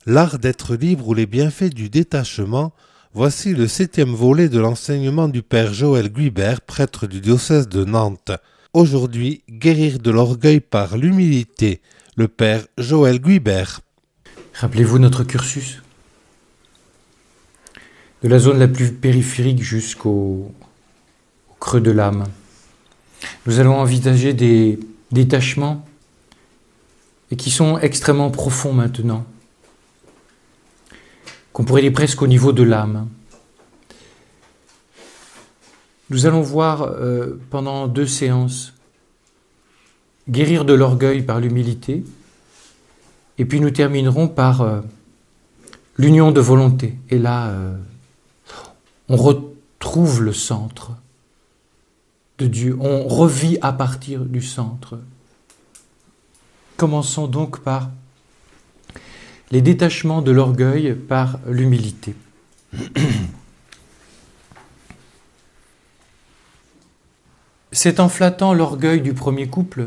L'art d'être libre ou les bienfaits du détachement, voici le 7e volet de l'enseignement du père Joël Guibert, prêtre du diocèse de Nantes. Aujourd'hui, guérir de l'orgueil par l'humilité, le père Joël Guibert. Rappelez-vous notre cursus. De la zone la plus périphérique jusqu'au creux de l'âme. Nous allons envisager des détachements et qui sont extrêmement profonds maintenant, qu'on pourrait dire presque au niveau de l'âme. Nous allons voir pendant 2 séances guérir de l'orgueil par l'humilité, et puis nous terminerons par l'union de volonté. Et là, on retrouve le centre de Dieu, on revit à partir du centre. Commençons donc par les détachements de l'orgueil par l'humilité. C'est en flattant l'orgueil du premier couple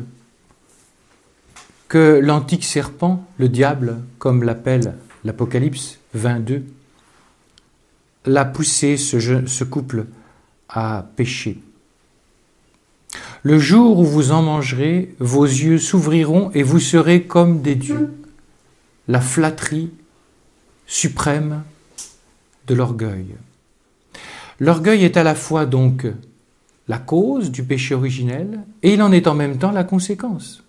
que l'antique serpent, le diable, comme l'appelle l'Apocalypse 22, l'a poussé ce couple à pécher. Le jour où vous en mangerez, vos yeux s'ouvriront et vous serez comme des dieux. La flatterie suprême de l'orgueil. L'orgueil est à la fois donc la cause du péché originel et il en est en même temps la conséquence.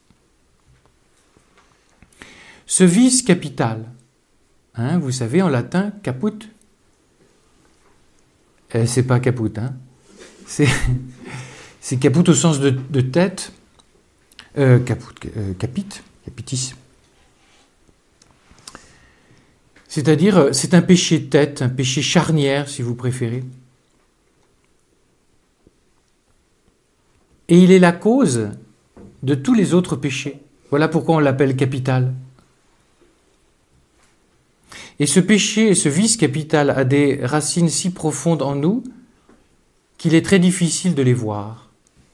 Ce vice capital, vous savez en latin caput, c'est pas caput, c'est caput au sens de tête, capitis. C'est-à-dire, c'est un péché de tête, un péché charnière, si vous préférez. Et il est la cause de tous les autres péchés. Voilà pourquoi on l'appelle capital. Et ce péché, ce vice capital a des racines si profondes en nous qu'il est très difficile de les voir.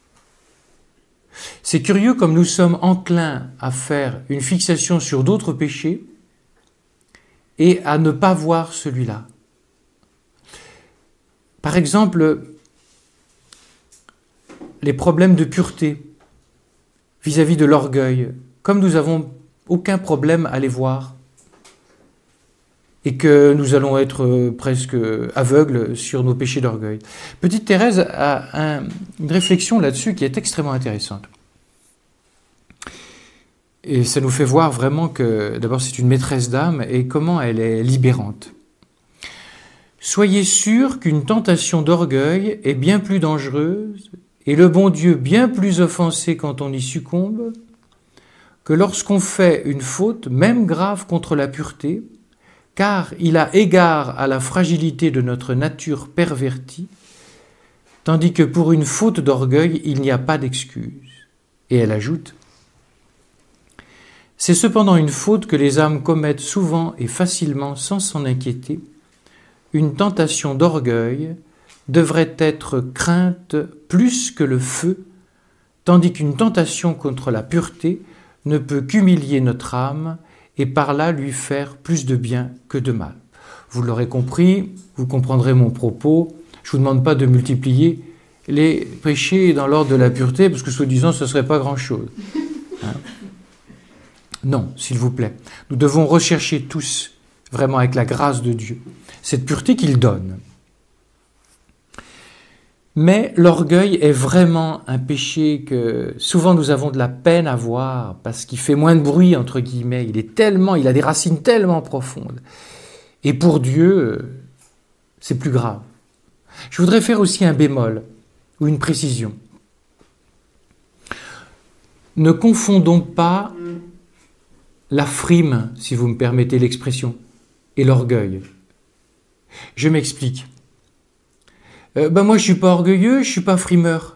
C'est curieux comme nous sommes enclins à faire une fixation sur d'autres péchés et à ne pas voir celui-là. Par exemple, les problèmes de pureté vis-à-vis de l'orgueil, comme nous n'avons aucun problème à les voir et que nous allons être presque aveugles sur nos péchés d'orgueil. Petite Thérèse a une réflexion là-dessus qui est extrêmement intéressante. Et ça nous fait voir vraiment que, d'abord, c'est une maîtresse d'âme et comment elle est libérante. Soyez sûrs qu'une tentation d'orgueil est bien plus dangereuse et le bon Dieu bien plus offensé quand on y succombe que lorsqu'on fait une faute, même grave, contre la pureté, car il a égard à la fragilité de notre nature pervertie, tandis que pour une faute d'orgueil, il n'y a pas d'excuse. Et elle ajoute: c'est cependant une faute que les âmes commettent souvent et facilement sans s'en inquiéter. Une tentation d'orgueil devrait être crainte plus que le feu, tandis qu'une tentation contre la pureté ne peut qu'humilier notre âme et par là lui faire plus de bien que de mal. Vous l'aurez compris, vous comprendrez mon propos. Je ne vous demande pas de multiplier les péchés dans l'ordre de la pureté, parce que soi-disant ce ne serait pas grand-chose. Non, s'il vous plaît. Nous devons rechercher tous, vraiment avec la grâce de Dieu, cette pureté qu'il donne. Mais l'orgueil est vraiment un péché que souvent nous avons de la peine à voir parce qu'il fait moins de bruit, entre guillemets. Il a des racines tellement profondes. Et pour Dieu, c'est plus grave. Je voudrais faire aussi un bémol ou une précision. Ne confondons pas la frime, si vous me permettez l'expression, et l'orgueil. Je m'explique. Moi, je suis pas orgueilleux, je suis pas frimeur.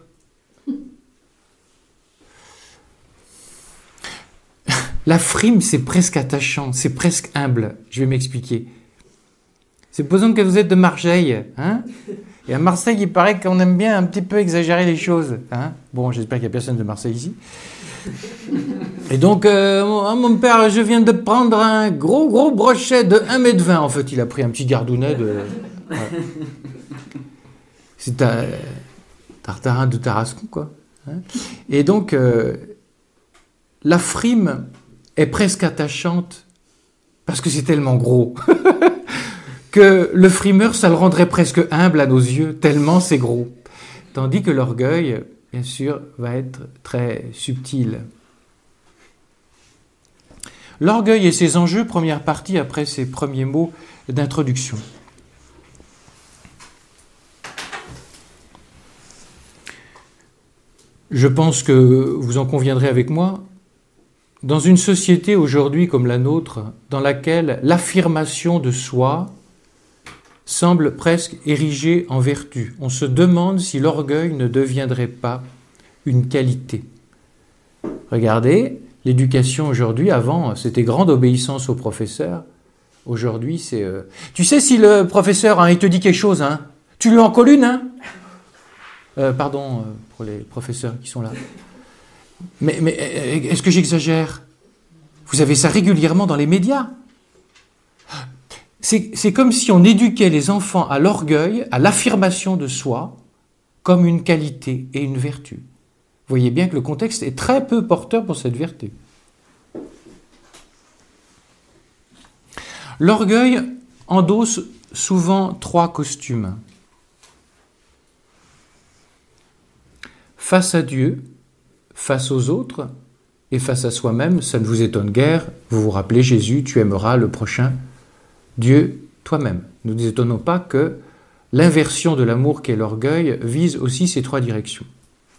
La frime, c'est presque attachant, c'est presque humble. Je vais m'expliquer. Supposons que vous êtes de Marseille, et à Marseille, il paraît qu'on aime bien un petit peu exagérer les choses. Bon, j'espère qu'il n'y a personne de Marseille ici. Et donc, mon père, je viens de prendre un gros brochet de 1,20 m. En fait, il a pris un petit gardounet de... Ouais. C'est un tartarin de Tarascon, quoi. Et donc, la frime est presque attachante parce que c'est tellement gros que le frimeur, ça le rendrait presque humble à nos yeux, tellement c'est gros. Tandis que l'orgueil, bien sûr, va être très subtil. L'orgueil et ses enjeux, première partie après ces premiers mots d'introduction. Je pense que vous en conviendrez avec moi, dans une société aujourd'hui comme la nôtre, dans laquelle l'affirmation de soi semble presque érigée en vertu, on se demande si l'orgueil ne deviendrait pas une qualité. Regardez, l'éducation aujourd'hui, avant, c'était grande obéissance au professeur. Aujourd'hui, c'est... Tu sais, si le professeur, il te dit quelque chose, tu lui en colles une, pardon pour les professeurs qui sont là. Mais est-ce que j'exagère? Vous avez ça régulièrement dans les médias. C'est comme si on éduquait les enfants à l'orgueil, à l'affirmation de soi, comme une qualité et une vertu. Vous voyez bien que le contexte est très peu porteur pour cette vertu. L'orgueil endosse souvent 3 costumes. Face à Dieu, face aux autres et face à soi-même, ça ne vous étonne guère. Vous vous rappelez Jésus, tu aimeras le prochain, Dieu toi-même. Nous ne nous étonnons pas que l'inversion de l'amour qu'est l'orgueil vise aussi ces 3 directions.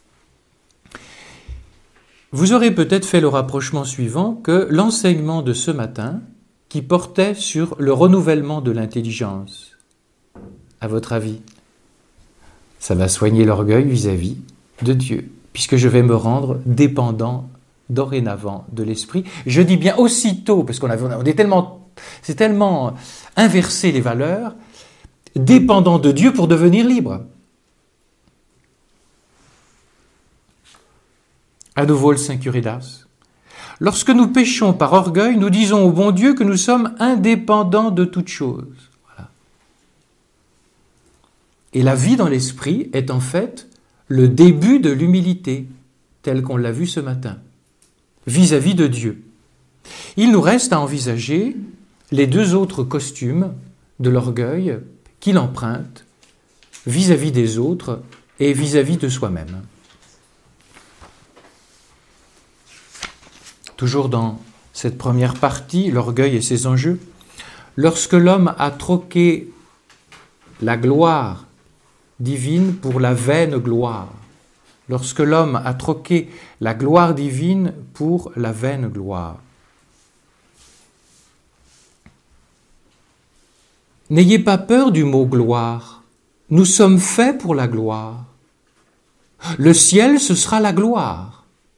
Vous aurez peut-être fait le rapprochement suivant que l'enseignement de ce matin, qui portait sur le renouvellement de l'intelligence, à votre avis, ça va soigner l'orgueil vis-à-vis de Dieu, puisque je vais me rendre dépendant dorénavant de l'esprit. Je dis bien aussitôt, parce c'est tellement inversé les valeurs, dépendant de Dieu pour devenir libre. À nouveau le Saint Curé d'Ars. Lorsque nous péchons par orgueil, nous disons au bon Dieu que nous sommes indépendants de toute chose. Voilà. Et la vie dans l'esprit est en fait le début de l'humilité, tel qu'on l'a vu ce matin, vis-à-vis de Dieu. Il nous reste à envisager les 2 autres costumes de l'orgueil qu'il emprunte vis-à-vis des autres et vis-à-vis de soi-même. Toujours dans cette première partie, l'orgueil et ses enjeux, lorsque l'homme a troqué la gloire divine pour la vaine gloire, lorsque l'homme a troqué la gloire divine pour la vaine gloire. N'ayez pas peur du mot gloire, nous sommes faits pour la gloire. Le ciel, ce sera la gloire.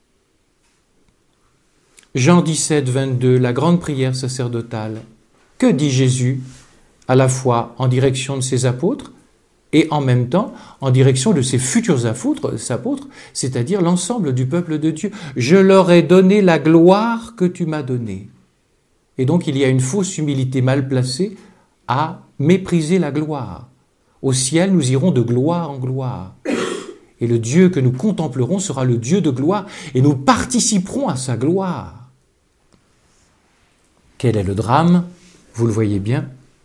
Jean 17, 22, la grande prière sacerdotale. Que dit Jésus, à la fois en direction de ses apôtres et en même temps en direction de ses futurs apôtres, c'est-à-dire l'ensemble du peuple de Dieu. Je leur ai donné la gloire que tu m'as donnée. Et donc il y a une fausse humilité mal placée à mépriser la gloire. Au ciel, nous irons de gloire en gloire. Et le Dieu que nous contemplerons sera le Dieu de gloire et nous participerons à sa gloire. Quel est le drame? Vous le voyez bien.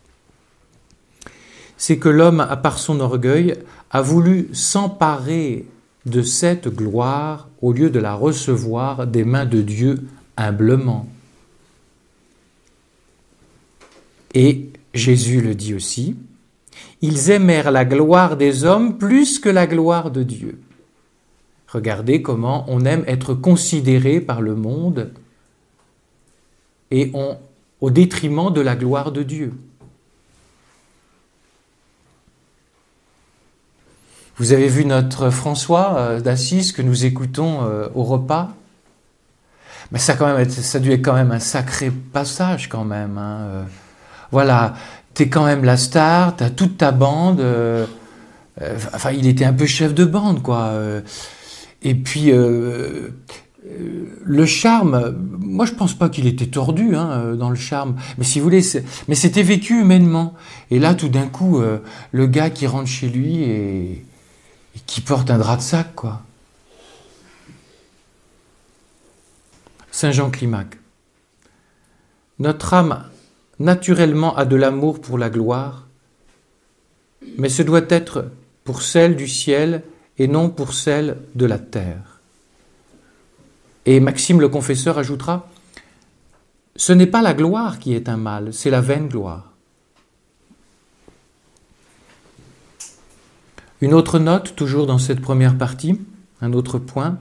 C'est que l'homme, par son orgueil, a voulu s'emparer de cette gloire au lieu de la recevoir des mains de Dieu humblement. Et Jésus le dit aussi, ils aimèrent la gloire des hommes plus que la gloire de Dieu. Regardez comment on aime être considéré par le monde et au détriment de la gloire de Dieu. Vous avez vu notre François d'Assise que nous écoutons au repas? Mais ça a dû être quand même un sacré passage quand même. Voilà, t'es quand même la star, t'as toute ta bande. Il était un peu chef de bande, quoi. Et puis, le charme, moi je pense pas qu'il était tordu dans le charme, mais si vous voulez, mais c'était vécu humainement. Et là, tout d'un coup, le gars qui rentre chez lui et qui porte un drap de sac, quoi. Saint Jean Climac. Notre âme, naturellement, a de l'amour pour la gloire, mais ce doit être pour celle du ciel et non pour celle de la terre. Et Maxime le Confesseur ajoutera, ce n'est pas la gloire qui est un mal, c'est la vaine gloire. Une autre note, toujours dans cette première partie, un autre point.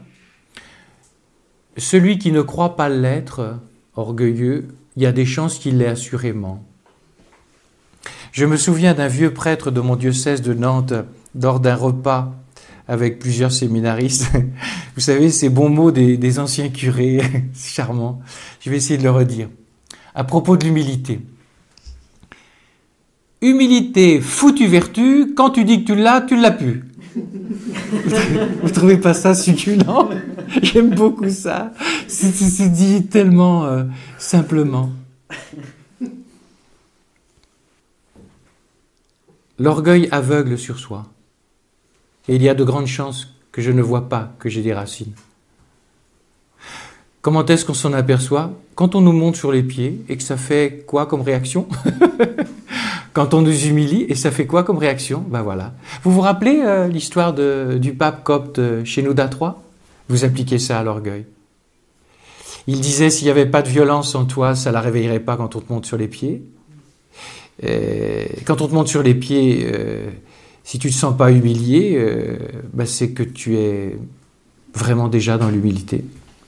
Celui qui ne croit pas l'être, orgueilleux, il y a des chances qu'il l'ait assurément. Je me souviens d'un vieux prêtre de mon diocèse de Nantes, lors d'un repas avec plusieurs séminaristes. Vous savez, ces bons mots des anciens curés, c'est charmant. Je vais essayer de le redire. À propos de l'humilité. Humilité, foutue vertu, quand tu dis que tu l'as pu. Vous trouvez pas ça succulent? J'aime beaucoup ça. C'est dit tellement simplement. L'orgueil aveugle sur soi. Et il y a de grandes chances que je ne vois pas que j'ai des racines. Comment est-ce qu'on s'en aperçoit? Quand on nous monte sur les pieds et que ça fait quoi comme réaction? Quand on nous humilie et ça fait quoi comme réaction? Ben voilà. Vous vous rappelez l'histoire du pape copte Shenouda III? Vous appliquez ça à l'orgueil. Il disait, s'il n'y avait pas de violence en toi, ça ne la réveillerait pas quand on te monte sur les pieds. Quand on te monte sur les pieds, si tu ne te sens pas humilié, c'est que tu es vraiment déjà dans l'humilité.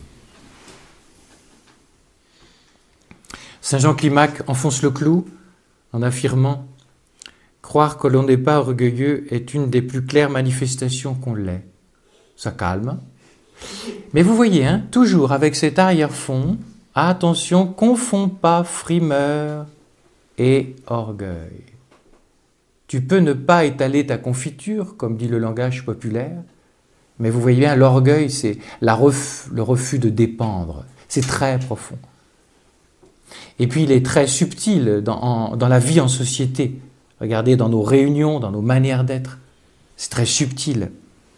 Saint Jean Climac enfonce le clou en affirmant « Croire que l'on n'est pas orgueilleux est une des plus claires manifestations qu'on l'est. » Ça calme. Mais vous voyez, toujours avec cet arrière-fond, attention, confond pas frimeur et orgueil. Tu peux ne pas étaler ta confiture, comme dit le langage populaire, mais vous voyez bien, l'orgueil, c'est le refus de dépendre. C'est très profond. Et puis il est très subtil dans la vie en société. Regardez, dans nos réunions, dans nos manières d'être. C'est très subtil.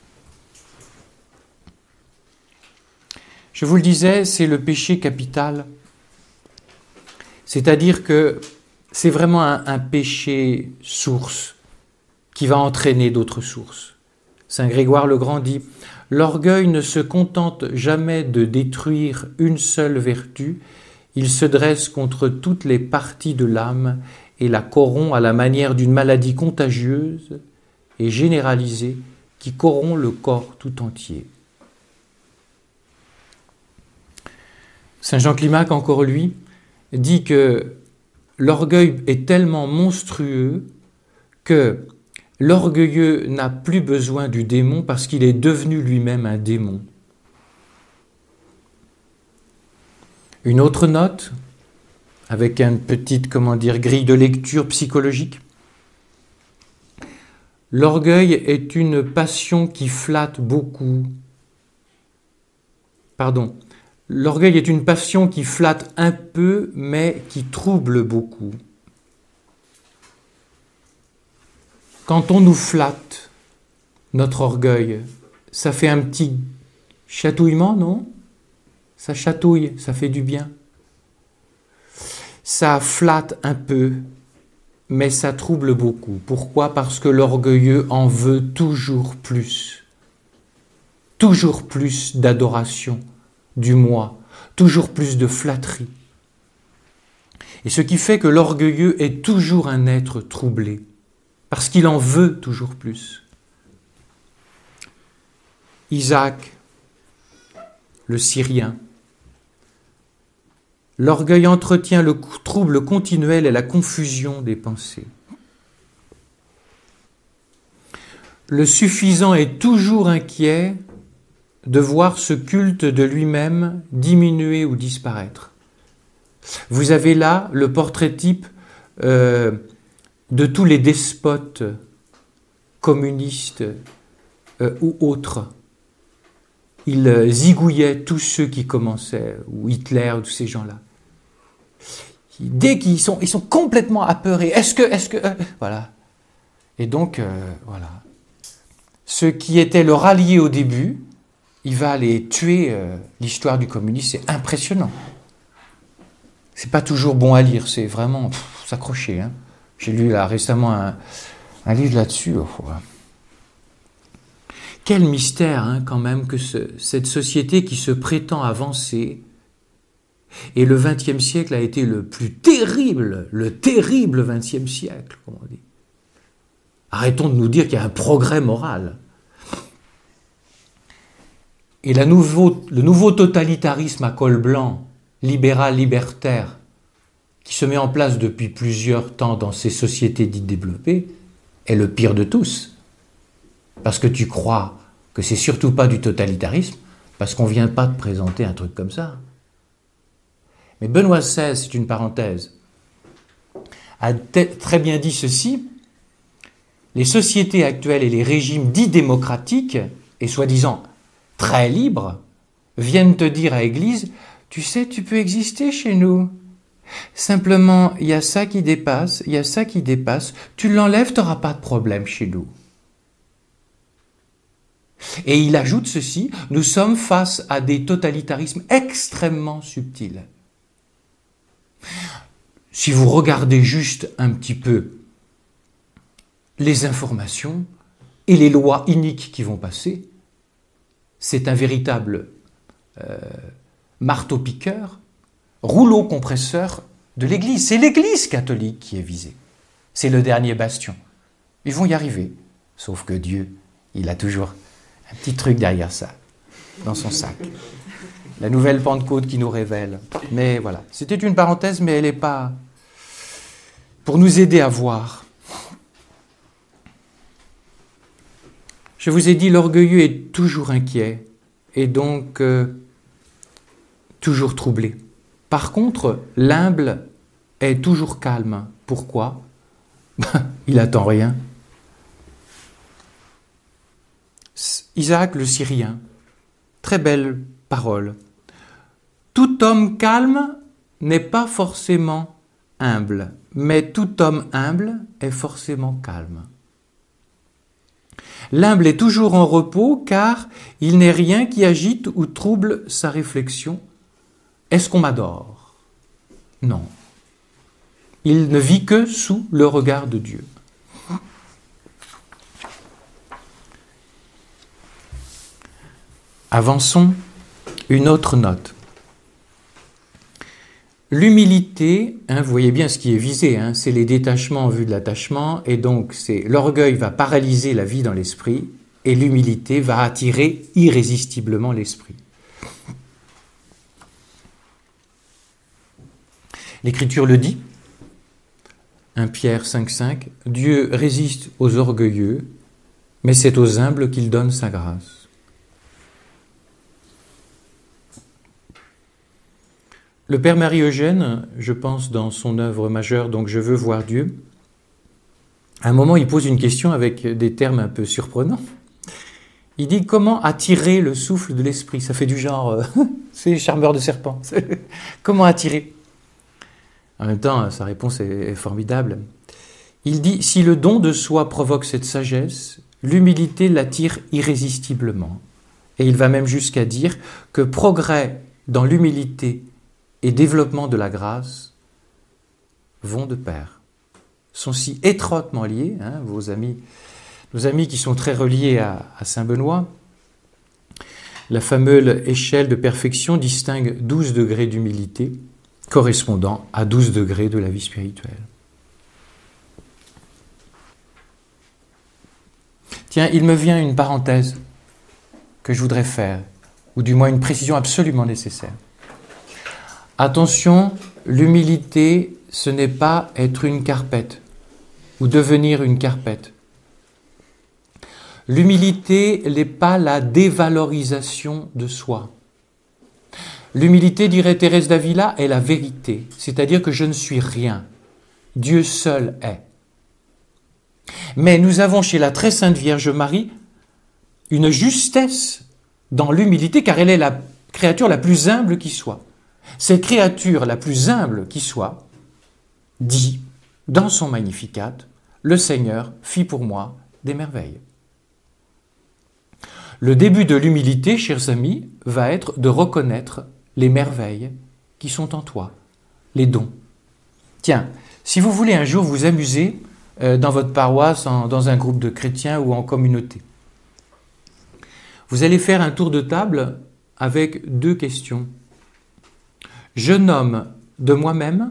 Je vous le disais, c'est le péché capital. C'est-à-dire que c'est vraiment un péché source qui va entraîner d'autres sources. Saint Grégoire le Grand dit « L'orgueil ne se contente jamais de détruire une seule vertu, il se dresse contre toutes les parties de l'âme et la corrompt à la manière d'une maladie contagieuse et généralisée qui corrompt le corps tout entier. » Saint Jean Climac, encore lui, dit que l'orgueil est tellement monstrueux que l'orgueilleux n'a plus besoin du démon parce qu'il est devenu lui-même un démon. Une autre note, avec une petite, grille de lecture psychologique. L'orgueil est une passion qui flatte beaucoup. L'orgueil est une passion qui flatte un peu, mais qui trouble beaucoup. Quand on nous flatte, notre orgueil, ça fait un petit chatouillement, non? Ça chatouille, ça fait du bien. Ça flatte un peu, mais ça trouble beaucoup. Pourquoi? Parce que l'orgueilleux en veut toujours plus d'adoration du moi, toujours plus de flatterie. Et ce qui fait que l'orgueilleux est toujours un être troublé, parce qu'il en veut toujours plus. Isaac, le Syrien. L'orgueil entretient le trouble continuel et la confusion des pensées. Le suffisant est toujours inquiet de voir ce culte de lui-même diminuer ou disparaître. Vous avez là le portrait type de tous les despotes communistes ou autres. il zigouillait tous ceux qui commençaient, ou Hitler, ou tous ces gens-là. Dès qu'ils sont complètement apeurés, voilà. Et donc, voilà. Ceux qui étaient leur alliés au début, il va les tuer. L'histoire du communisme, c'est impressionnant. C'est pas toujours bon à lire, c'est vraiment s'accrocher. Hein. J'ai lu là récemment un livre là-dessus. Quel mystère, hein, quand même, que cette société qui se prétend avancer. Et le XXe siècle a été le terrible XXe siècle, comme on dit. Arrêtons de nous dire qu'il y a un progrès moral. Et le nouveau totalitarisme à col blanc, libéral, libertaire, qui se met en place depuis plusieurs temps dans ces sociétés dites développées, est le pire de tous. Parce que tu crois que c'est surtout pas du totalitarisme, parce qu'on vient pas te présenter un truc comme ça. Mais Benoît XVI, c'est une parenthèse, a très bien dit ceci: les sociétés actuelles et les régimes dits démocratiques, et soi-disant très libres, viennent te dire à l'Église, tu sais, tu peux exister chez nous. Simplement, il y a ça qui dépasse, il y a ça qui dépasse, tu l'enlèves, tu n'auras pas de problème chez nous. Et il ajoute ceci, nous sommes face à des totalitarismes extrêmement subtils. Si vous regardez juste un petit peu les informations et les lois iniques qui vont passer, c'est un véritable marteau-piqueur, rouleau compresseur de l'Église. C'est l'Église catholique qui est visée. C'est le dernier bastion. Ils vont y arriver. Sauf que Dieu, il a toujours un petit truc derrière ça, dans son sac. La nouvelle Pentecôte qui nous révèle. Mais voilà, c'était une parenthèse, mais elle n'est pas... pour nous aider à voir. Je vous ai dit, l'orgueilleux est toujours inquiet et donc toujours troublé. Par contre, l'humble est toujours calme. Pourquoi? Il attend rien. Isaac le Syrien, très belle parole. Tout homme calme n'est pas forcément humble, mais tout homme humble est forcément calme. L'humble est toujours en repos car il n'est rien qui agite ou trouble sa réflexion. Est-ce qu'on m'adore? Non. Il ne vit que sous le regard de Dieu. Avançons, une autre note. L'humilité, vous voyez bien ce qui est visé, c'est les détachements en vue de l'attachement, et donc l'orgueil va paralyser la vie dans l'esprit, et l'humilité va attirer irrésistiblement l'esprit. L'Écriture le dit, 1 Pierre 5,5, Dieu résiste aux orgueilleux, mais c'est aux humbles qu'il donne sa grâce. Le Père Marie-Eugène, je pense dans son œuvre majeure, donc Je veux voir Dieu, à un moment il pose une question avec des termes un peu surprenants. Il dit comment attirer le souffle de l'esprit? Ça fait du genre, c'est charmeur de serpent. Comment attirer? En même temps, sa réponse est formidable. Il dit, si le don de soi provoque cette sagesse, l'humilité l'attire irrésistiblement. Et il va même jusqu'à dire que progrès dans l'humilité et développement de la grâce vont de pair, sont si étroitement liés, nos amis qui sont très reliés à Saint Benoît. La fameuse échelle de perfection distingue 12 degrés d'humilité correspondant à 12 degrés de la vie spirituelle. Tiens, il me vient une parenthèse que je voudrais faire, ou du moins une précision absolument nécessaire. Attention, l'humilité, ce n'est pas être une carpette ou devenir une carpette. L'humilité n'est pas la dévalorisation de soi. L'humilité, dirait Thérèse d'Avila, est la vérité, c'est-à-dire que je ne suis rien. Dieu seul est. Mais nous avons chez la très sainte Vierge Marie une justesse dans l'humilité, car elle est la créature la plus humble qui soit. Cette créature la plus humble qui soit dit dans son Magnificat, le Seigneur fit pour moi des merveilles. Le début de l'humilité, chers amis, va être de reconnaître les merveilles qui sont en toi, les dons. Tiens, si vous voulez un jour vous amuser dans votre paroisse, dans un groupe de chrétiens ou en communauté, vous allez faire un tour de table avec 2 questions. Je nomme de moi-même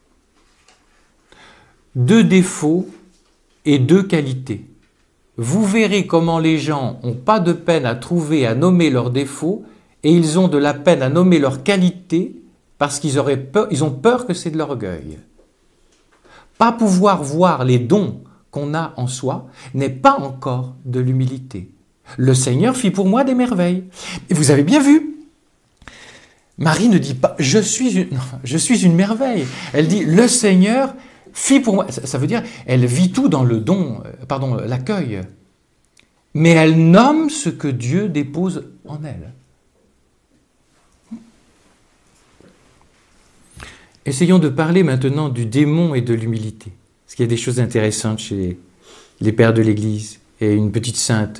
2 défauts et 2 qualités. Vous verrez comment les gens n'ont pas de peine à trouver, à nommer leurs défauts, et ils ont de la peine à nommer leurs qualités parce qu'ils ont peur que c'est de l'orgueil. Pas pouvoir voir les dons qu'on a en soi n'est pas encore de l'humilité. Le Seigneur fit pour moi des merveilles. Et vous avez bien vu, Marie ne dit pas « je suis une merveille ». Elle dit « le Seigneur fit pour moi ». Ça veut dire elle vit tout dans le don, l'accueil. Mais elle nomme ce que Dieu dépose en elle. Essayons de parler maintenant du démon et de l'humilité. Parce qu'il y a des choses intéressantes chez les pères de l'Église et une petite sainte,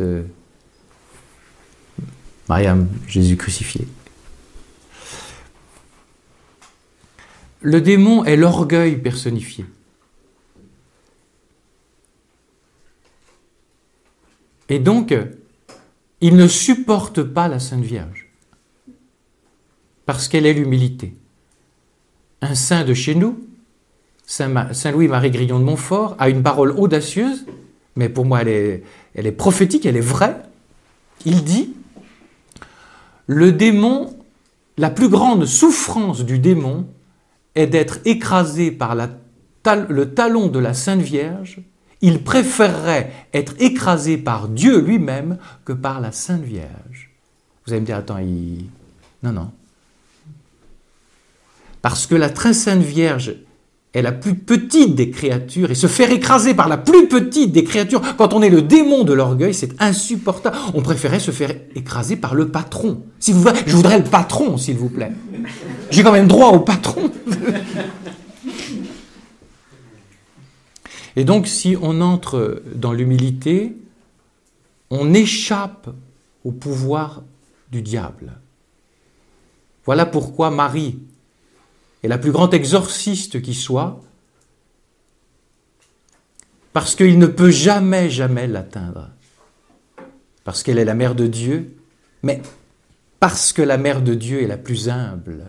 Mariam, Jésus crucifié. Le démon est l'orgueil personnifié. Et donc, il ne supporte pas la Sainte Vierge, parce qu'elle est l'humilité. Un saint de chez nous, Saint Louis-Marie Grillon de Montfort, a une parole audacieuse, mais pour moi elle est prophétique, elle est vraie. Il dit, le démon, la plus grande souffrance du démon est d'être écrasé par le talon de la Sainte Vierge. Il préférerait être écrasé par Dieu lui-même que par la Sainte Vierge. Vous allez me dire, attends, Non. Parce que la très Sainte Vierge est la plus petite des créatures, et se faire écraser par la plus petite des créatures, quand on est le démon de l'orgueil, c'est insupportable. On préférait se faire écraser par le patron. Je voudrais le patron, s'il vous plaît. J'ai quand même droit au patron. Et donc, si on entre dans l'humilité, on échappe au pouvoir du diable. Voilà pourquoi Marie est la plus grande exorciste qui soit, parce qu'il ne peut jamais l'atteindre. Parce qu'elle est la mère de Dieu, mais parce que la mère de Dieu est la plus humble.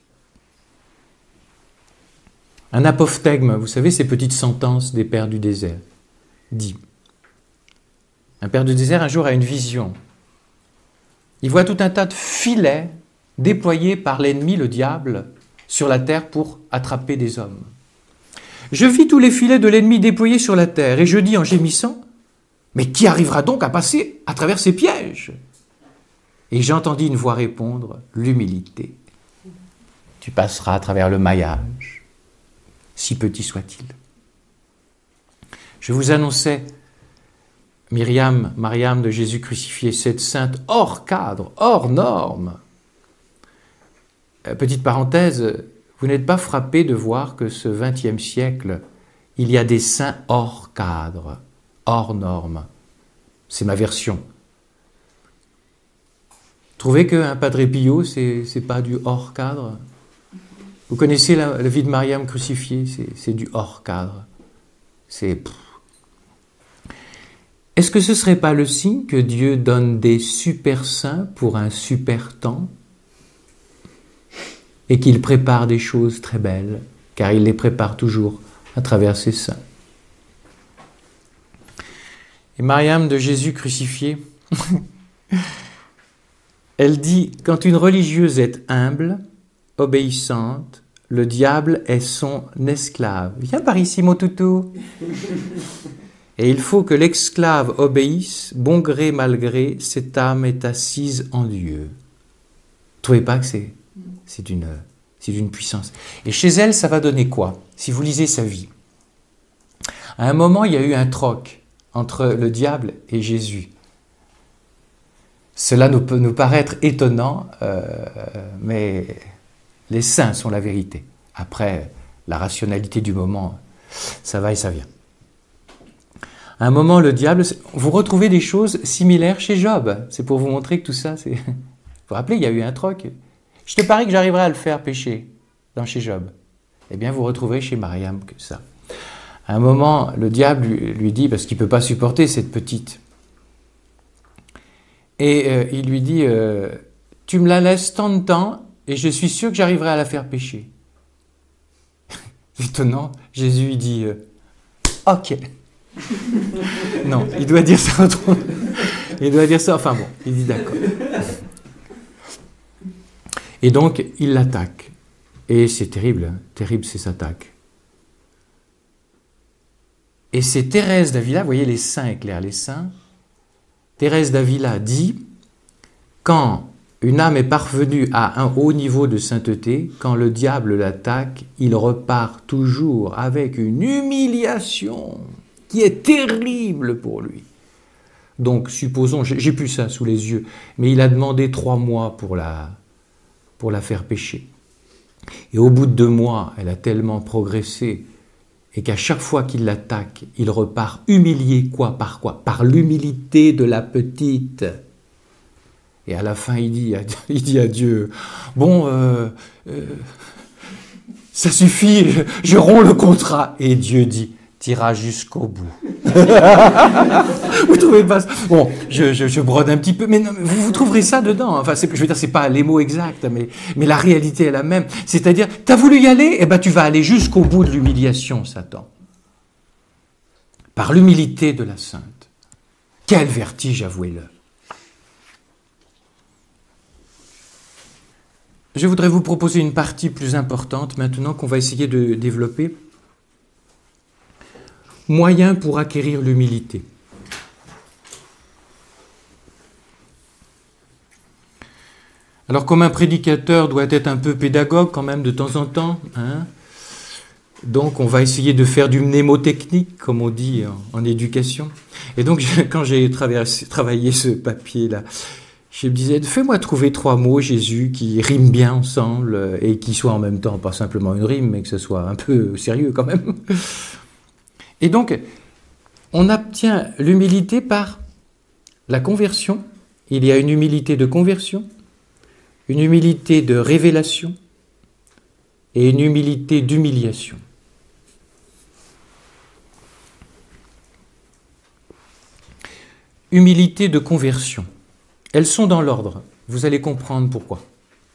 Un apophthegme, vous savez, ces petites sentences des pères du désert, dit. Un père du désert, un jour, a une vision. Il voit tout un tas de filets déployés par l'ennemi, le diable, sur la terre pour attraper des hommes. Je vis tous les filets de l'ennemi déployés sur la terre, et je dis en gémissant, mais qui arrivera donc à passer à travers ces pièges? Et j'entendis une voix répondre, l'humilité. Tu passeras à travers le maillage, si petit soit-il. Je vous annonçais Mariam de Jésus crucifié, cette sainte hors cadre, hors norme. Petite parenthèse, vous n'êtes pas frappé de voir que ce XXe siècle, il y a des saints hors cadre, hors norme. C'est ma version. Trouvez qu'un Padre Pio, c'est pas du hors cadre? Vous connaissez la vie de Mariam crucifiée, c'est du hors cadre. Est-ce que ce ne serait pas le signe que Dieu donne des super saints pour un super temps? Et qu'il prépare des choses très belles, car il les prépare toujours à travers ses saints. Et Mariam de Jésus crucifié, elle dit, quand une religieuse est humble, obéissante, le diable est son esclave. Viens par ici, mon toutou. Et il faut que l'esclave obéisse, bon gré, mal gré, cette âme est assise en Dieu. Vous ne trouvez pas que c'est d'une puissance. Et chez elle, ça va donner quoi? Si vous lisez sa vie. À un moment, il y a eu un troc entre le diable et Jésus. Cela peut nous paraître étonnant, mais les saints sont la vérité. Après, la rationalité du moment, ça va et ça vient. À un moment, le diable... Vous retrouvez des choses similaires chez Job. C'est pour vous montrer que tout ça, c'est... Vous vous rappelez, il y a eu un troc. Je te parie que j'arriverai à le faire pécher chez Job. Eh bien, vous retrouverez chez Mariam que ça. À un moment, le diable lui dit, parce qu'il ne peut pas supporter cette petite, et il lui dit, tu me la laisses tant de temps, et je suis sûr que j'arriverai à la faire pécher. C'est étonnant, Jésus il dit, ok. Non, il doit dire ça autrement. Il doit dire ça, enfin bon, il dit d'accord. Et donc, il l'attaque. Et c'est terrible, hein, terrible ces attaques. Et c'est Thérèse d'Avila, vous voyez les saints éclairent les saints. Thérèse d'Avila dit, quand une âme est parvenue à un haut niveau de sainteté, quand le diable l'attaque, il repart toujours avec une humiliation qui est terrible pour lui. Donc, supposons, j'ai plus ça sous les yeux, mais il a demandé 3 mois pour la faire pécher. Et au bout de 2 mois, elle a tellement progressé, et qu'à chaque fois qu'il l'attaque, il repart humilié, quoi? Par l'humilité de la petite. Et à la fin, il dit à Dieu, bon, ça suffit, je romps le contrat. Et Dieu dit, t'iras jusqu'au bout. Vous trouvez pas ça? Bon, je brode un petit peu, mais non, vous trouverez ça dedans. Enfin, je veux dire, c'est pas les mots exacts, mais la réalité est la même. C'est-à-dire, t'as voulu y aller, eh ben tu vas aller jusqu'au bout de l'humiliation, Satan. Par l'humilité de la sainte. Quel vertige, avouez-le. Je voudrais vous proposer une partie plus importante maintenant qu'on va essayer de développer. Moyen pour acquérir l'humilité. Alors, comme un prédicateur doit être un peu pédagogue quand même de temps en temps, hein, donc on va essayer de faire du mnémotechnique, comme on dit en éducation. Et donc, quand j'ai travaillé ce papier-là, je me disais, fais-moi trouver 3 mots, Jésus, qui riment bien ensemble et qui soient en même temps pas simplement une rime, mais que ce soit un peu sérieux quand même. Et donc, on obtient l'humilité par la conversion. Il y a une humilité de conversion, une humilité de révélation et une humilité d'humiliation. Humilité de conversion. Elles sont dans l'ordre. Vous allez comprendre pourquoi.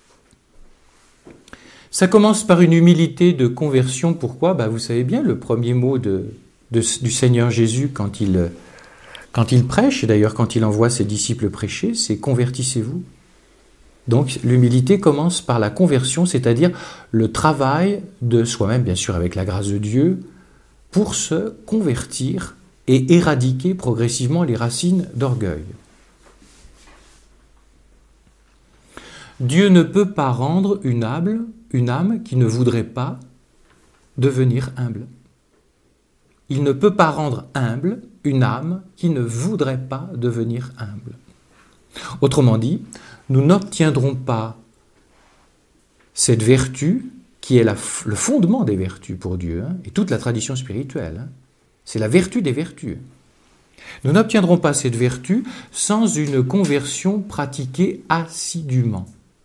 Ça commence par une humilité de conversion. Pourquoi? Vous savez bien, le premier mot du Seigneur Jésus quand il prêche, et d'ailleurs quand il envoie ses disciples prêcher, c'est « convertissez-vous ». Donc l'humilité commence par la conversion, c'est-à-dire le travail de soi-même, bien sûr avec la grâce de Dieu, pour se convertir et éradiquer progressivement les racines d'orgueil. Dieu ne peut pas rendre une âme qui ne voudrait pas devenir humble. Il ne peut pas rendre humble une âme qui ne voudrait pas devenir humble. Autrement dit, nous n'obtiendrons pas cette vertu qui est le fondement des vertus pour Dieu, et toute la tradition spirituelle. C'est la vertu des vertus. Nous n'obtiendrons pas cette vertu sans une conversion pratiquée assidûment.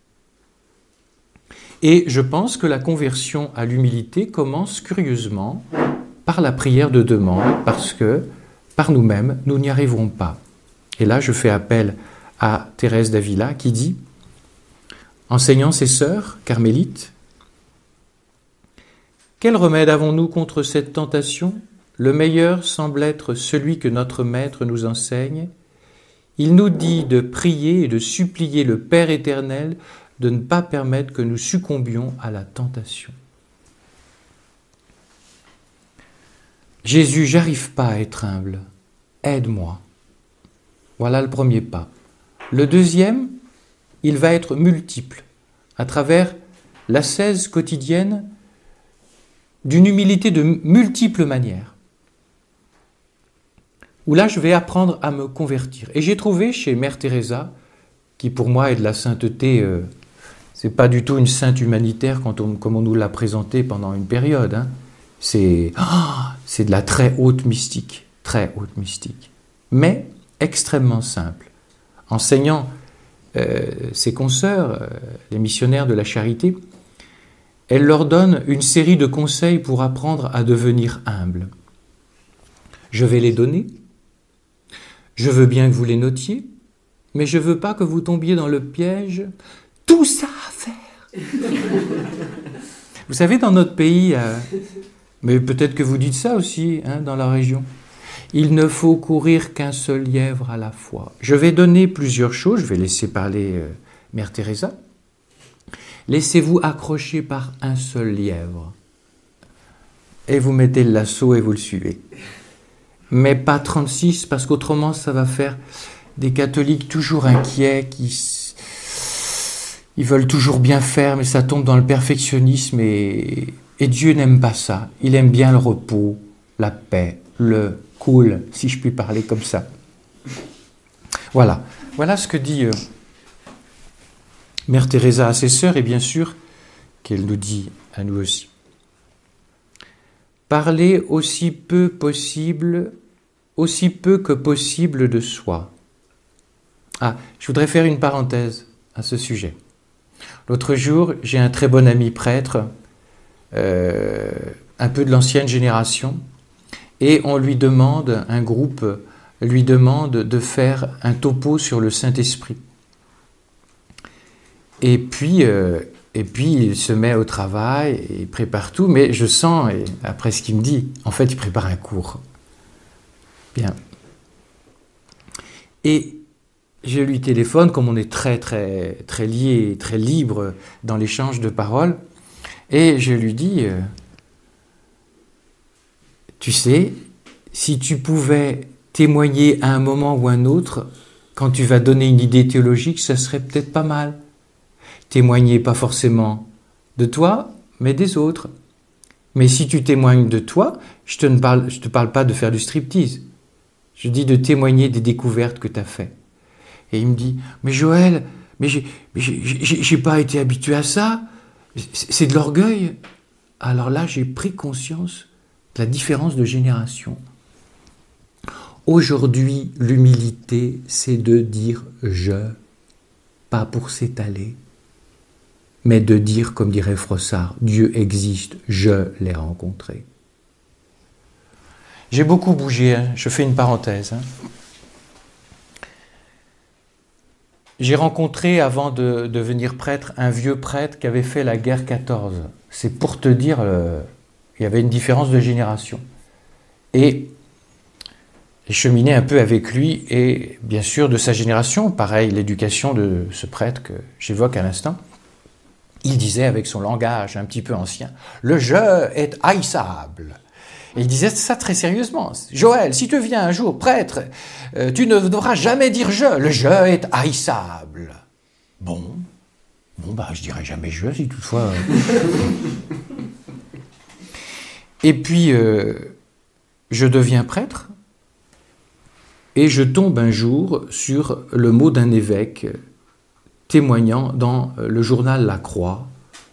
Et je pense que la conversion à l'humilité commence curieusement par la prière de demande, parce que par nous-mêmes, nous n'y arriverons pas. Et là, je fais appel à Thérèse d'Avila qui dit, enseignant ses sœurs carmélites, « Quel remède avons-nous contre cette tentation ? Le meilleur semble être celui que notre Maître nous enseigne. Il nous dit de prier et de supplier le Père éternel de ne pas permettre que nous succombions à la tentation. » Jésus, j'arrive pas à être humble, aide-moi. Voilà le premier pas. Le deuxième, il va être multiple, à travers l'ascèse quotidienne d'une humilité de multiples manières, où là je vais apprendre à me convertir. Et j'ai trouvé chez Mère Teresa qui pour moi est de la sainteté. C'est pas du tout une sainte humanitaire comme on nous l'a présenté pendant une période. Hein. C'est de la très haute mystique, mais extrêmement simple. Enseignant ses consoeurs, les missionnaires de la charité, elle leur donne une série de conseils pour apprendre à devenir humble. Je vais les donner. Je veux bien que vous les notiez, mais je ne veux pas que vous tombiez dans le piège. Tout ça à faire. Vous savez, dans notre pays, mais peut-être que vous dites ça aussi, hein, dans la région, il ne faut courir qu'un seul lièvre à la fois. Je vais donner plusieurs choses, je vais laisser parler Mère Teresa. Laissez-vous accrocher par un seul lièvre. Et vous mettez le lasso et vous le suivez. Mais pas 36, parce qu'autrement ça va faire des catholiques toujours inquiets, ils veulent toujours bien faire, mais ça tombe dans le perfectionnisme et Dieu n'aime pas ça. Il aime bien le repos, la paix, le cool, si je puis parler comme ça. Voilà ce que dit Mère Teresa à ses sœurs et bien sûr qu'elle nous dit à nous aussi. Parler aussi peu que possible de soi. Je voudrais faire une parenthèse à ce sujet. L'autre jour, j'ai un très bon ami prêtre, un peu de l'ancienne génération, et un groupe lui demande de faire un topo sur le Saint-Esprit. Et puis il se met au travail, il prépare tout, mais je sens, et après ce qu'il me dit, en fait, il prépare un cours. Bien. Et je lui téléphone, comme on est très, très, très liés, très libre dans l'échange de paroles, et je lui dis, tu sais, si tu pouvais témoigner à un moment ou un autre, quand tu vas donner une idée théologique, ça serait peut-être pas mal. Témoigner pas forcément de toi, mais des autres. Mais si tu témoignes de toi, je te parle pas de faire du striptease. Je dis de témoigner des découvertes que tu as faites. Et il me dit, mais Joël, mais j'ai pas été habitué à ça. C'est de l'orgueil. Alors là, j'ai pris conscience de la différence de génération. Aujourd'hui, l'humilité, c'est de dire « je », pas pour s'étaler, mais de dire, comme dirait Frossard, « Dieu existe, je l'ai rencontré ». J'ai beaucoup bougé, hein. Je fais une parenthèse. Hein. J'ai rencontré, avant de devenir prêtre, un vieux prêtre qui avait fait la guerre 14. C'est pour te dire, il y avait une différence de génération. Et j'ai cheminé un peu avec lui, et bien sûr de sa génération, pareil, l'éducation de ce prêtre que j'évoque à l'instant, il disait avec son langage un petit peu ancien, « Le je est haïssable ». Et il disait ça très sérieusement. « Joël, si tu deviens un jour prêtre, tu ne devras jamais dire « je ». Le « je » est haïssable. Bon, je dirai jamais « je » si toutefois... Et puis, je deviens prêtre, et je tombe un jour sur le mot d'un évêque témoignant dans le journal La Croix,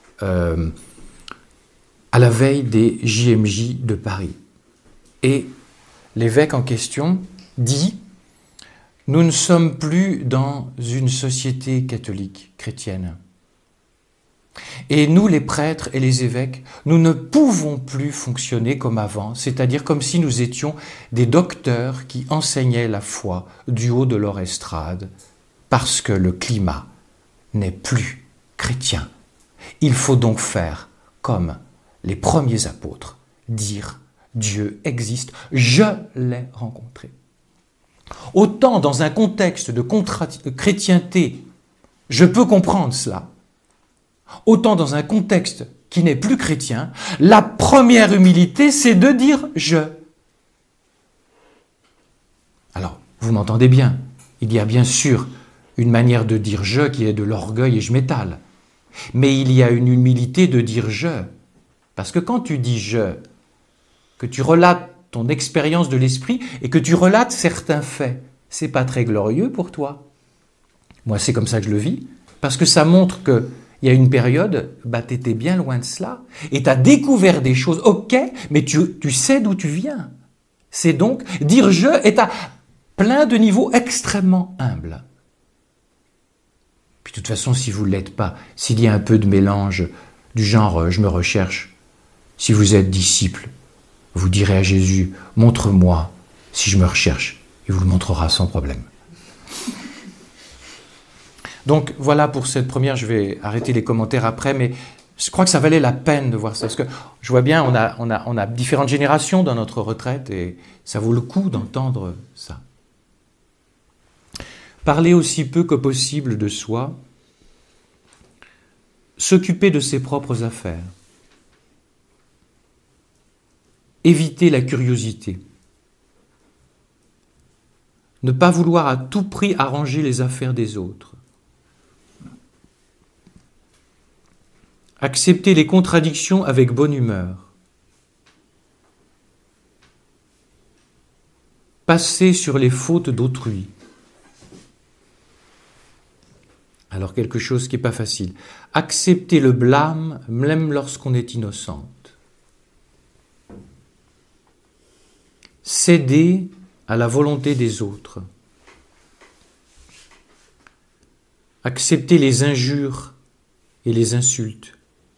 à la veille des JMJ de Paris. Et l'évêque en question dit « Nous ne sommes plus dans une société catholique chrétienne. Et nous, les prêtres et les évêques, nous ne pouvons plus fonctionner comme avant, c'est-à-dire comme si nous étions des docteurs qui enseignaient la foi du haut de leur estrade, parce que le climat n'est plus chrétien. Il faut donc faire comme les premiers apôtres, dire « Dieu existe, je l'ai rencontré ». Autant dans un contexte de chrétienté, je peux comprendre cela, autant dans un contexte qui n'est plus chrétien, la première humilité, c'est de dire « je ». Alors, vous m'entendez bien, il y a bien sûr une manière de dire « je » qui est de l'orgueil et je m'étale. Mais il y a une humilité de dire « je ». Parce que quand tu dis « je », que tu relates ton expérience de l'esprit et que tu relates certains faits, c'est pas très glorieux pour toi. Moi, c'est comme ça que je le vis, parce que ça montre qu'il y a une période, tu étais bien loin de cela, et tu as découvert des choses, ok, mais tu sais d'où tu viens. C'est donc dire je est à plein de niveaux extrêmement humbles. Puis de toute façon, si vous ne l'êtes pas, s'il y a un peu de mélange du genre je me recherche, si vous êtes disciple, vous direz à Jésus, montre-moi si je me recherche, il vous le montrera sans problème. Donc voilà pour cette première, je vais arrêter les commentaires après, mais je crois que ça valait la peine de voir ça, parce que je vois bien, on a différentes générations dans notre retraite, et ça vaut le coup d'entendre ça. Parler aussi peu que possible de soi, s'occuper de ses propres affaires, éviter la curiosité, ne pas vouloir à tout prix arranger les affaires des autres, accepter les contradictions avec bonne humeur, passer sur les fautes d'autrui. Alors quelque chose qui n'est pas facile. Accepter le blâme même lorsqu'on est innocente. Céder à la volonté des autres. Accepter les injures et les insultes.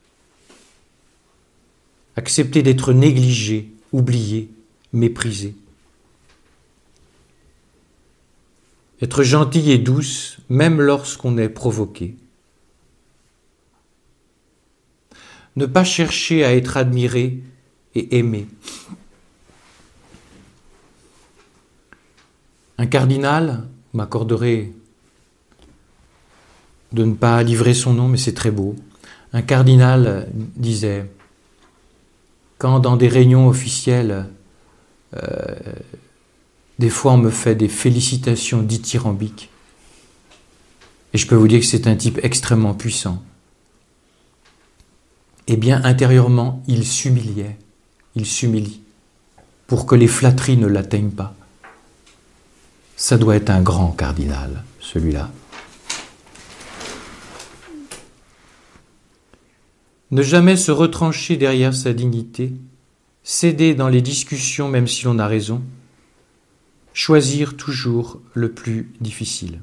Accepter d'être négligé, oublié, méprisé. Être gentille et douce, même lorsqu'on est provoqué. Ne pas chercher à être admiré et aimé. Un cardinal, vous m'accorderez de ne pas livrer son nom, mais c'est très beau. Un cardinal disait, quand dans des réunions officielles, des fois on me fait des félicitations dithyrambiques, et je peux vous dire que c'est un type extrêmement puissant, eh bien intérieurement il s'humilie pour que les flatteries ne l'atteignent pas. Ça doit être un grand cardinal, celui-là. Ne jamais se retrancher derrière sa dignité, céder dans les discussions même si l'on a raison, choisir toujours le plus difficile.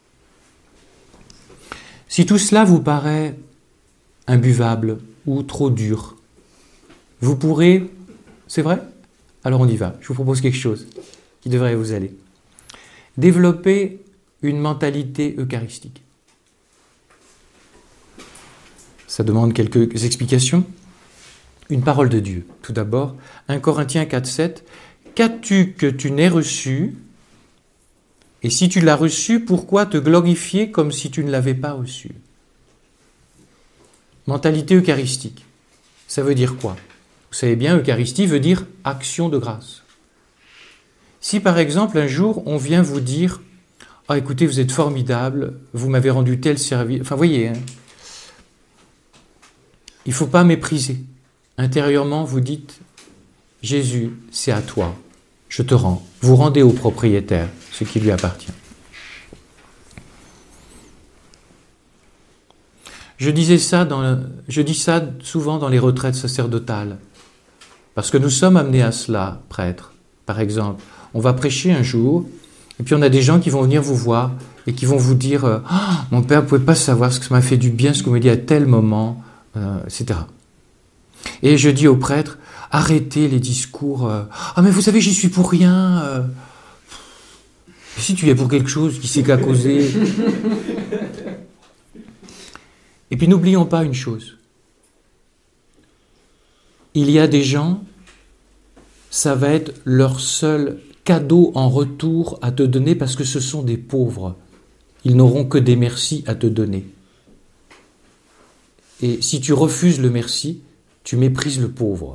Si tout cela vous paraît imbuvable ou trop dur, vous pourrez, c'est vrai? Alors on y va, je vous propose quelque chose qui devrait vous aller. Développer une mentalité eucharistique. Ça demande quelques explications. Une parole de Dieu, tout d'abord. 1 Corinthiens 4,7. Qu'as-tu que tu n'aies reçu? Et si tu l'as reçu, pourquoi te glorifier comme si tu ne l'avais pas reçu? Mentalité eucharistique. Ça veut dire quoi? Vous savez bien, Eucharistie veut dire action de grâce. Si par exemple un jour on vient vous dire « Ah écoutez, vous êtes formidable, vous m'avez rendu tel service... » Enfin, voyez, hein, il ne faut pas mépriser. Intérieurement, vous dites « Jésus, c'est à toi, je te rends. » Vous rendez au propriétaire ce qui lui appartient. Je dis ça souvent dans les retraites sacerdotales, parce que nous sommes amenés à cela, prêtres. Par exemple, on va prêcher un jour, et puis on a des gens qui vont venir vous voir, et qui vont vous dire « Ah, mon père ne pouvait pas savoir ce que ça m'a fait du bien, ce qu'on m'a dit à tel moment, etc. » Et je dis aux prêtres, arrêtez les discours. Ah mais vous savez, j'y suis pour rien. Si tu y es pour quelque chose, qui c'est qu'à causer. Et puis n'oublions pas une chose. Il y a des gens, ça va être leur seul cadeau en retour à te donner parce que ce sont des pauvres. Ils n'auront que des merci à te donner. Et si tu refuses le merci, tu méprises le pauvre,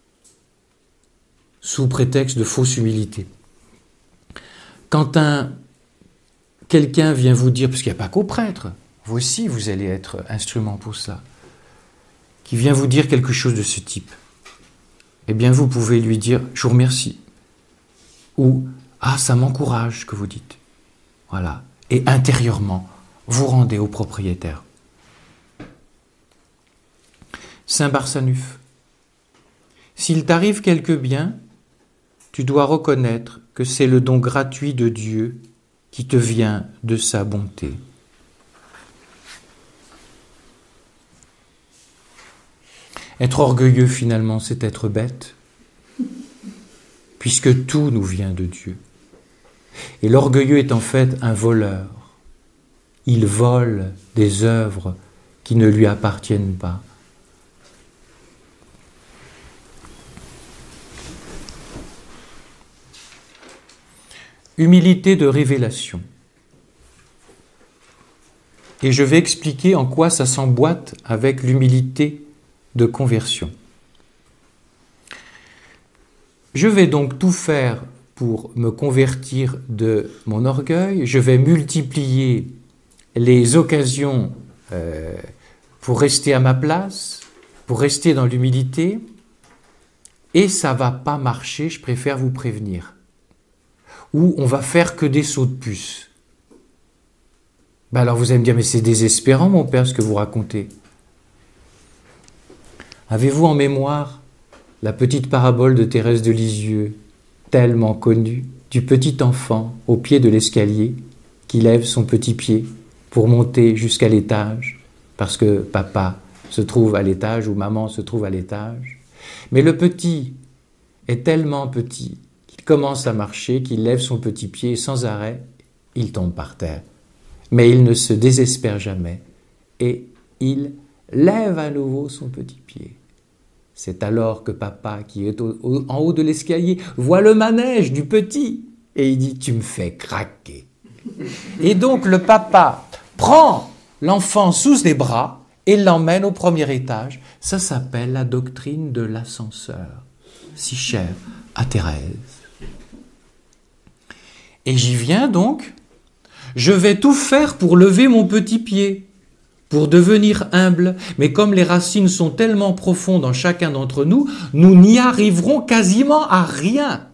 sous prétexte de fausse humilité. Quand quelqu'un vient vous dire, parce qu'il n'y a pas qu'aux prêtres, vous aussi vous allez être instrument pour ça, qui vient vous dire quelque chose de ce type, eh bien vous pouvez lui dire « je vous remercie » ou « ah ça m'encourage ce que vous dites ». Voilà. Et intérieurement, vous rendez au propriétaire. Saint Barsanuph, s'il t'arrive quelque bien, tu dois reconnaître que c'est le don gratuit de Dieu qui te vient de sa bonté. Être orgueilleux, finalement, c'est être bête, puisque tout nous vient de Dieu. Et l'orgueilleux est en fait un voleur. Il vole des œuvres qui ne lui appartiennent pas. Humilité de révélation. Et je vais expliquer en quoi ça s'emboîte avec l'humilité de conversion. Je vais donc tout faire pour me convertir de mon orgueil. Je vais multiplier les occasions pour rester à ma place, pour rester dans l'humilité. Et ça ne va pas marcher, je préfère vous prévenir. Ou on va faire que des sauts de puce. Ben alors vous allez me dire, mais c'est désespérant mon père ce que vous racontez. Avez-vous en mémoire la petite parabole de Thérèse de Lisieux, tellement connue, du petit enfant au pied de l'escalier qui lève son petit pied pour monter jusqu'à l'étage, parce que papa se trouve à l'étage ou maman se trouve à l'étage. Mais le petit est tellement petit qu'il commence à marcher, qu'il lève son petit pied et sans arrêt, il tombe par terre. Mais il ne se désespère jamais et il lève à nouveau son petit pied. C'est alors que papa, qui est en haut de l'escalier, voit le manège du petit et il dit « tu me fais craquer ». Et donc le papa prend l'enfant sous les bras et l'emmène au premier étage. Ça s'appelle la doctrine de l'ascenseur, si chère à Thérèse. Et j'y viens donc, je vais tout faire pour lever mon petit pied, pour devenir humble. Mais comme les racines sont tellement profondes en chacun d'entre nous, nous n'y arriverons quasiment à rien.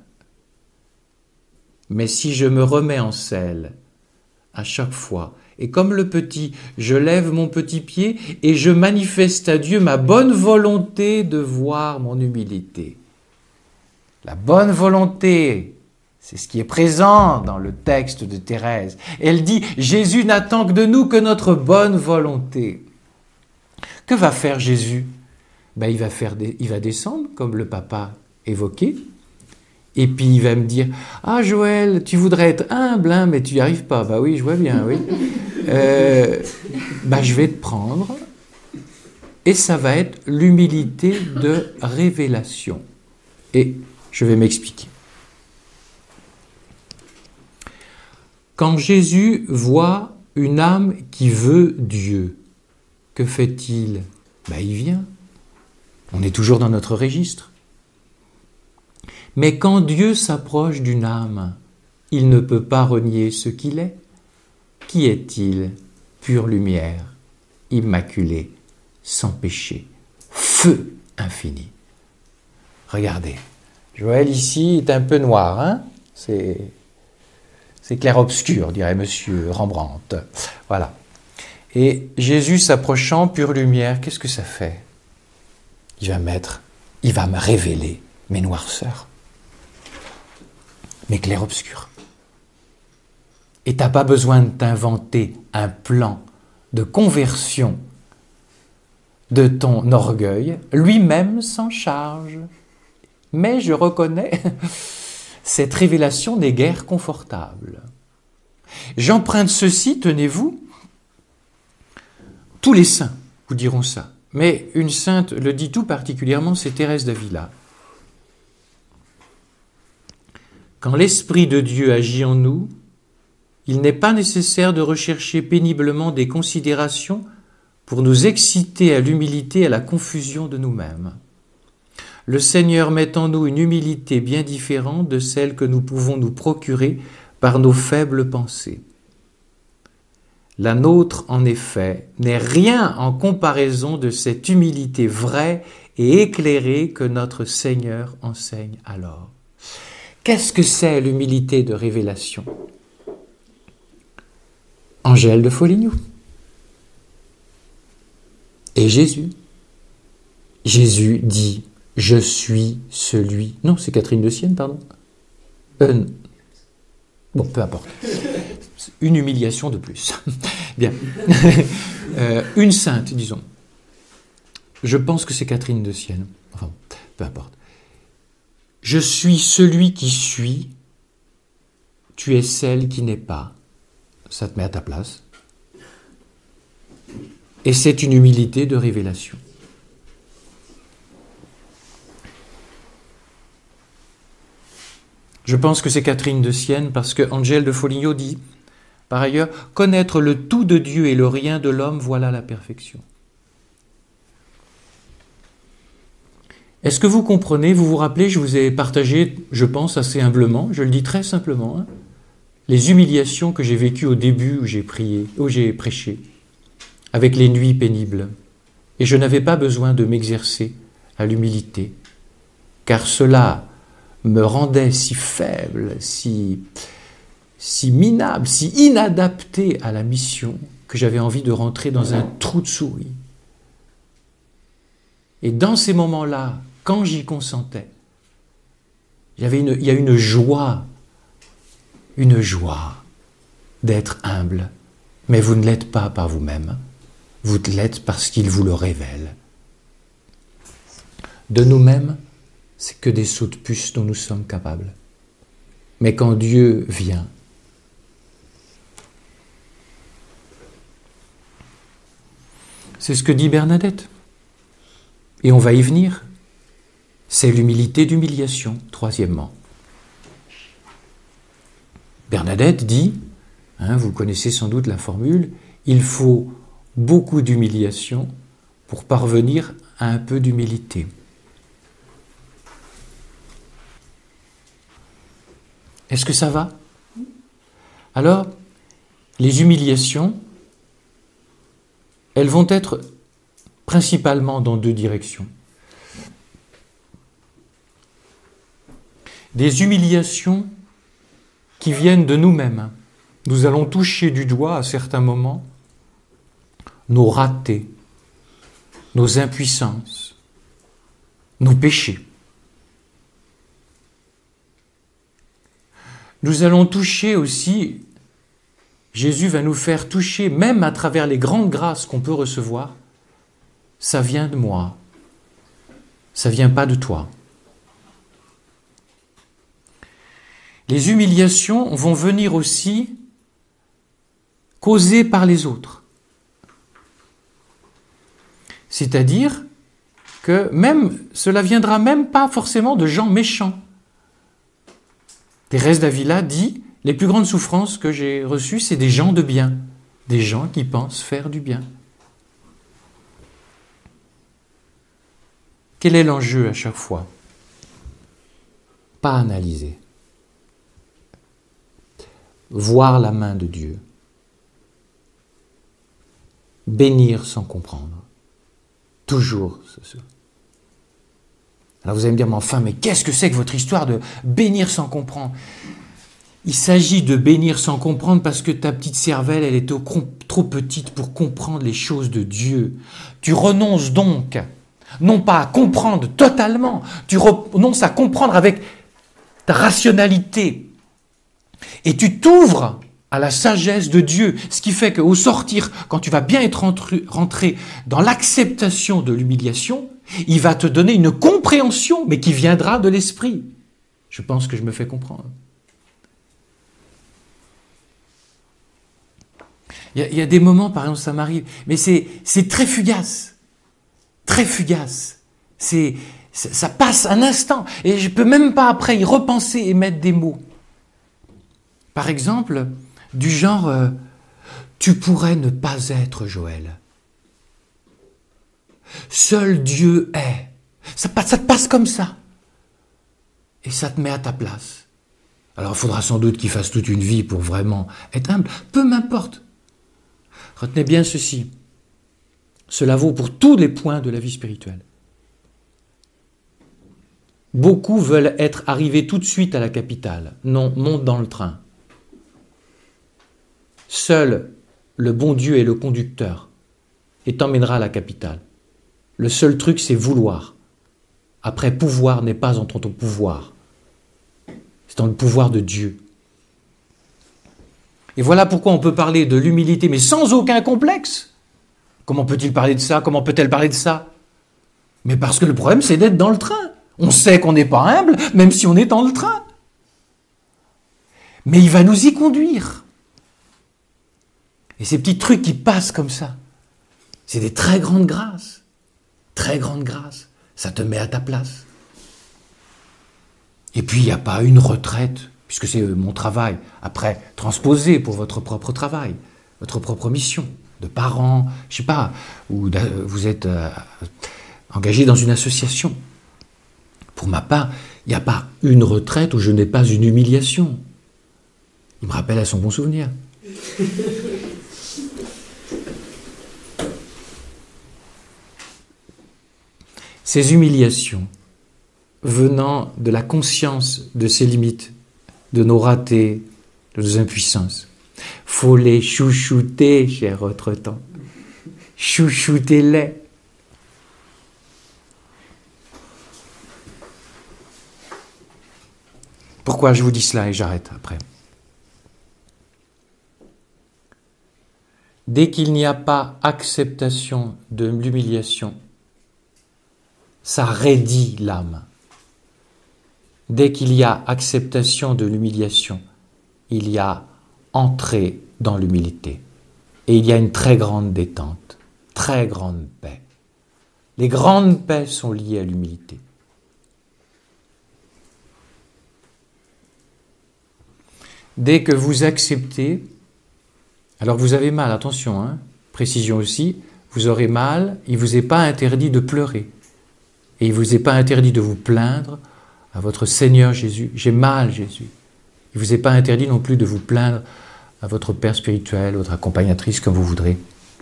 Mais si je me remets en selle à chaque fois, et comme le petit, je lève mon petit pied et je manifeste à Dieu ma bonne volonté de voir mon humilité. La bonne volonté, c'est ce qui est présent dans le texte de Thérèse. Elle dit « Jésus n'attend que de nous que notre bonne volonté ». Que va faire Jésus ? Ben, il va descendre, comme le papa évoquait, et puis il va me dire « Ah Joël, tu voudrais être humble, hein, mais tu n'y arrives pas. » Bah oui, je vois bien, oui. Je vais te prendre, et ça va être l'humilité de révélation. Et je vais m'expliquer. Quand Jésus voit une âme qui veut Dieu, que fait-il ? Il vient. On est toujours dans notre registre. Mais quand Dieu s'approche d'une âme, il ne peut pas renier ce qu'il est. Qui est-il ? Pure lumière, immaculé, sans péché, feu infini. Regardez, Joël ici est un peu noir, hein ? C'est clair-obscur, dirait monsieur Rembrandt. Voilà. Et Jésus s'approchant, pure lumière, qu'est-ce que ça fait ? Il va me révéler mes noirceurs, mes clairs-obscurs. Et tu n'as pas besoin de t'inventer un plan de conversion de ton orgueil, lui-même s'en charge. Mais je reconnais, cette révélation n'est guère confortable. J'emprunte ceci, tenez-vous, tous les saints vous diront ça, mais une sainte le dit tout particulièrement, c'est Thérèse d'Avila. Quand l'Esprit de Dieu agit en nous, il n'est pas nécessaire de rechercher péniblement des considérations pour nous exciter à l'humilité et à la confusion de nous-mêmes. Le Seigneur met en nous une humilité bien différente de celle que nous pouvons nous procurer par nos faibles pensées. La nôtre, en effet, n'est rien en comparaison de cette humilité vraie et éclairée que notre Seigneur enseigne alors. Qu'est-ce que c'est l'humilité de révélation ? En Angèle de Foligno. Et Jésus. Jésus dit, je suis celui... Non, c'est Catherine de Sienne, pardon. Bon, peu importe. Une humiliation de plus. Bien. Une sainte, disons. Je pense que c'est Catherine de Sienne. Enfin, peu importe. Je suis celui qui suis, tu es celle qui n'est pas. Ça te met à ta place. Et c'est une humilité de révélation. Je pense que c'est Catherine de Sienne parce que Angèle de Foligno dit, par ailleurs, connaître le tout de Dieu et le rien de l'homme, voilà la perfection. Est-ce que vous comprenez, vous vous rappelez, je vous ai partagé, je pense assez humblement, je le dis très simplement, hein, les humiliations que j'ai vécues au début où j'ai prié, où j'ai prêché, avec les nuits pénibles. Et je n'avais pas besoin de m'exercer à l'humilité, car cela me rendait si faible, si minable, si inadapté à la mission, que j'avais envie de rentrer dans un trou de souris. Et dans ces moments-là, quand j'y consentais, il y a une joie d'être humble. Mais vous ne l'êtes pas par vous-même, vous l'êtes parce qu'il vous le révèle. De nous-mêmes, c'est que des sauts de puce dont nous sommes capables. Mais quand Dieu vient, c'est ce que dit Bernadette. Et on va y venir. C'est l'humilité d'humiliation, troisièmement. Bernadette dit, vous connaissez sans doute la formule, il faut beaucoup d'humiliation pour parvenir à un peu d'humilité. Est-ce que ça va? Alors, les humiliations, elles vont être principalement dans deux directions. Des humiliations qui viennent de nous-mêmes. Nous allons toucher du doigt à certains moments nos ratés, nos impuissances, nos péchés. Nous allons toucher aussi, Jésus va nous faire toucher, même à travers les grandes grâces qu'on peut recevoir, ça vient de moi, ça ne vient pas de toi. Les humiliations vont venir aussi causées par les autres. C'est-à-dire que cela viendra même pas forcément de gens méchants. Thérèse d'Avila dit, les plus grandes souffrances que j'ai reçues, c'est des gens de bien, des gens qui pensent faire du bien. Quel est l'enjeu à chaque fois? Pas analyser. Voir la main de Dieu. Bénir sans comprendre. Toujours ce. Alors vous allez me dire, mais qu'est-ce que c'est que votre histoire de bénir sans comprendre? Il s'agit de bénir sans comprendre parce que ta petite cervelle, elle est trop petite pour comprendre les choses de Dieu. Tu renonces donc, non pas à comprendre totalement, tu renonces à comprendre avec ta rationalité. Et tu t'ouvres à la sagesse de Dieu, ce qui fait qu'au sortir, quand tu vas bien être rentré dans l'acceptation de l'humiliation, il va te donner une compréhension, mais qui viendra de l'esprit. Je pense que je me fais comprendre. Il y a des moments, par exemple, ça m'arrive, mais c'est très fugace. Très fugace. Ça passe un instant, et je ne peux même pas après y repenser et mettre des mots. Par exemple, du genre « Tu pourrais ne pas être Joël. Seul Dieu est. » Ça te passe comme ça. Et ça te met à ta place. Alors il faudra sans doute qu'il fasse toute une vie pour vraiment être humble. Peu m'importe. Retenez bien ceci. Cela vaut pour tous les points de la vie spirituelle. Beaucoup veulent être arrivés tout de suite à la capitale. Non, monte dans le train. Seul le bon Dieu est le conducteur et t'emmènera à la capitale. Le seul truc, c'est vouloir. Après, pouvoir n'est pas en ton pouvoir. C'est dans le pouvoir de Dieu. Et voilà pourquoi on peut parler de l'humilité, mais sans aucun complexe. Comment peut-il parler de ça? Comment peut-elle parler de ça? Mais parce que le problème, c'est d'être dans le train. On sait qu'on n'est pas humble, même si on est dans le train. Mais il va nous y conduire. Et ces petits trucs qui passent comme ça, c'est des très grandes grâces. Très grandes grâces. Ça te met à ta place. Et puis, il n'y a pas une retraite, puisque c'est mon travail, après, transposé pour votre propre travail, votre propre mission, de parents, je sais pas, ou vous êtes engagé dans une association. Pour ma part, il n'y a pas une retraite où je n'ai pas une humiliation. Il me rappelle à son bon souvenir. Ces humiliations, venant de la conscience de ses limites, de nos ratés, de nos impuissances, faut les chouchouter, cher autre temps. Chouchoutez-les. Pourquoi je vous dis cela et j'arrête après? Dès qu'il n'y a pas acceptation de l'humiliation, ça raidit l'âme. Dès qu'il y a acceptation de l'humiliation, il y a entrée dans l'humilité. Et il y a une très grande détente, très grande paix. Les grandes paix sont liées à l'humilité. Dès que vous acceptez, alors vous avez mal, attention, hein, précision aussi, vous aurez mal, il ne vous est pas interdit de pleurer. Et il ne vous est pas interdit de vous plaindre à votre Seigneur Jésus. J'ai mal, Jésus. Il ne vous est pas interdit non plus de vous plaindre à votre Père spirituel, votre accompagnatrice, comme vous voudrez.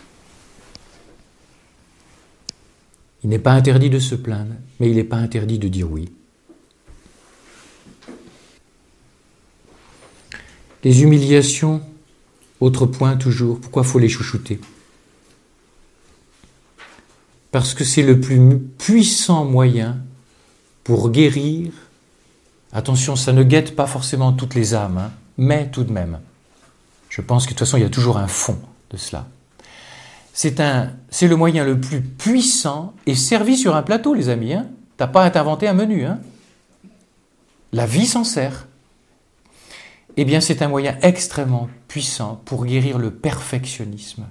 Il n'est pas interdit de se plaindre, mais il n'est pas interdit de dire oui. Les humiliations, autre point toujours, pourquoi faut les chouchouter? Parce que c'est le plus puissant moyen pour guérir. Attention, ça ne guette pas forcément toutes les âmes, hein, mais tout de même. Je pense que de toute façon, il y a toujours un fond de cela. C'est le moyen le plus puissant et servi sur un plateau, les amis. Hein. Tu n'as pas à t'inventer un menu. Hein. La vie s'en sert. Eh bien, c'est un moyen extrêmement puissant pour guérir le perfectionnisme,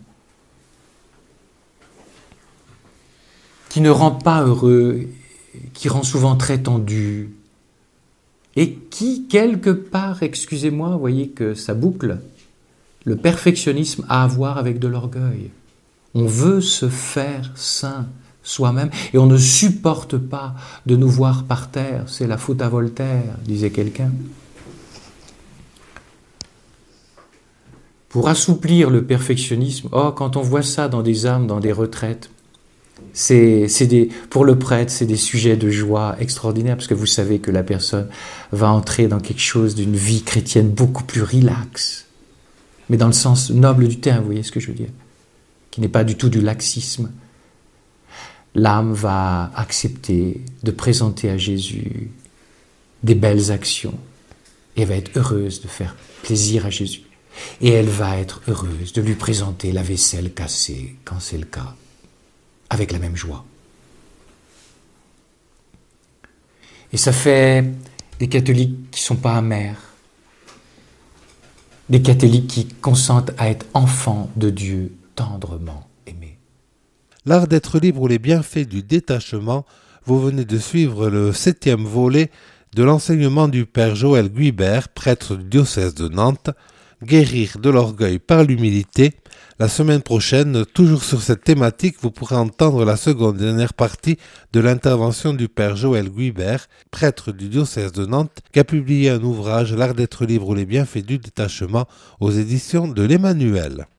qui ne rend pas heureux, qui rend souvent très tendu, et qui, quelque part, excusez-moi, vous voyez que ça boucle, le perfectionnisme a à voir avec de l'orgueil. On veut se faire saint soi-même, et on ne supporte pas de nous voir par terre. C'est la faute à Voltaire, disait quelqu'un. Pour assouplir le perfectionnisme, quand on voit ça dans des âmes, dans des retraites, pour le prêtre, c'est des sujets de joie extraordinaires, parce que vous savez que la personne va entrer dans quelque chose d'une vie chrétienne beaucoup plus relaxe, mais dans le sens noble du terme, vous voyez ce que je veux dire, qui n'est pas du tout du laxisme. L'âme va accepter de présenter à Jésus des belles actions, et va être heureuse de faire plaisir à Jésus. Et elle va être heureuse de lui présenter la vaisselle cassée, quand c'est le cas, avec la même joie. Et ça fait des catholiques qui ne sont pas amers, des catholiques qui consentent à être enfants de Dieu tendrement aimés. L'art d'être libre ou les bienfaits du détachement, vous venez de suivre le 7e volet de l'enseignement du Père Joël Guibert, prêtre du diocèse de Nantes, guérir de l'orgueil par l'humilité. La semaine prochaine, toujours sur cette thématique, vous pourrez entendre la seconde et dernière partie de l'intervention du Père Joël Guibert, prêtre du diocèse de Nantes, qui a publié un ouvrage, L'art d'être libre ou les bienfaits du détachement, aux éditions de l'Emmanuel.